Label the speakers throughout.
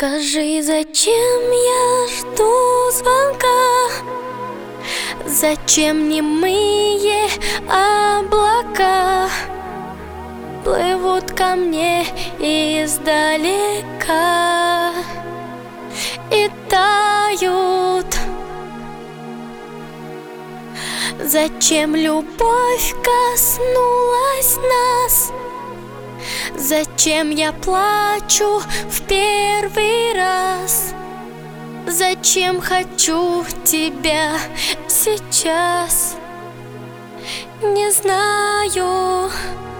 Speaker 1: Скажи, зачем я жду звонка? Зачем немые облака плывут ко мне издалека и тают? Зачем любовь коснулась нас? Зачем я плачу в первый раз? Зачем хочу тебя сейчас? Не знаю.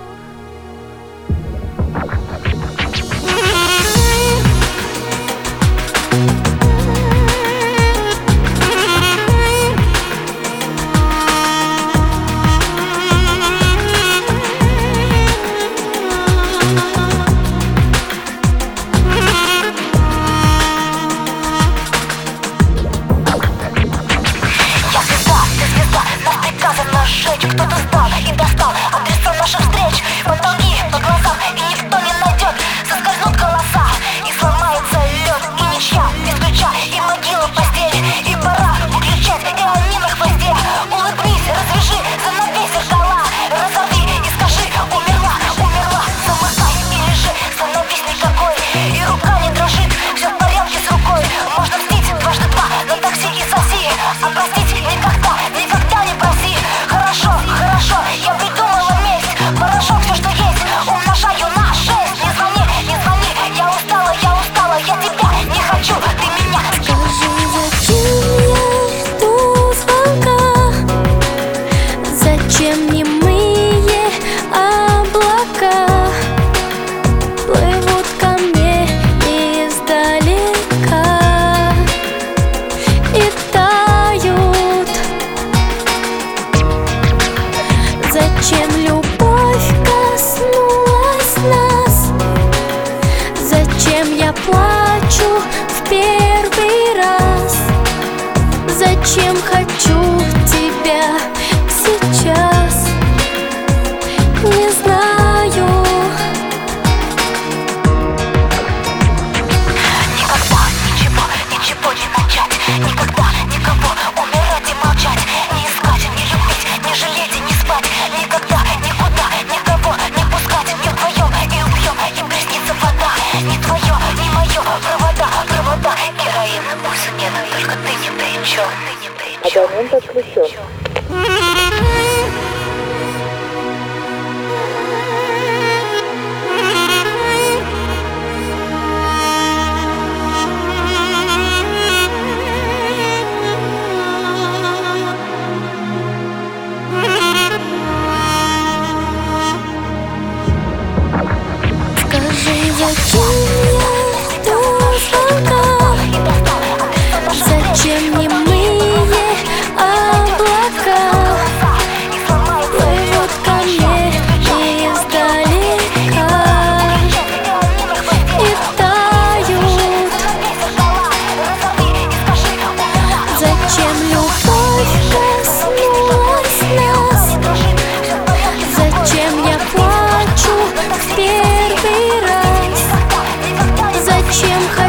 Speaker 2: Кто-то сдал и достал адреса наших встреч. Потолки по глазам, и никто не найдет. Соскользнут голоса, и сломается лед. И ничья без ключа, и могила в постели. И пора выключать, и они на хвосте. Улыбнись, развяжи, занавесь зеркала. Разорви и скажи: умерла, умерла. Замыкай и лежи, становись никакой. И рука не дрожит, все в порядке с рукой. Можно мстить дважды два на такси и соси. А простить никогда, никогда не проси. Хорошо, хорошо, я придумала месть. Порошок, все, что есть, умножаю на 6. Не звони, не звони, я устала, я тебя не хочу, ты меня.
Speaker 1: Скажи, зачем я жду звонка? Зачем немые облака плывут ко мне издалека и тают? Зачем любовь коснулась нас? Зачем я плачу в первый раз? Зачем хочу тебя сейчас? Не знаю.
Speaker 2: Никогда ничего, ничего не начать. Никогда никого умирать и молчать. Не искать, не любить, не жалеть и не спать. Никогда, никуда, никого не пускать. Не вдвоем и убьем, им приснится вода. Не твое, не мое, провода, провода. Героин, пульса нет, только ты не при чем.
Speaker 3: Абонент отключен.
Speaker 1: Скажи, зачем я жду звонка? Зачем немые облака плывут ко мне издалека и тают? Зачем любовь коснулась нас? Зачем я плачу в первый раз? Зачем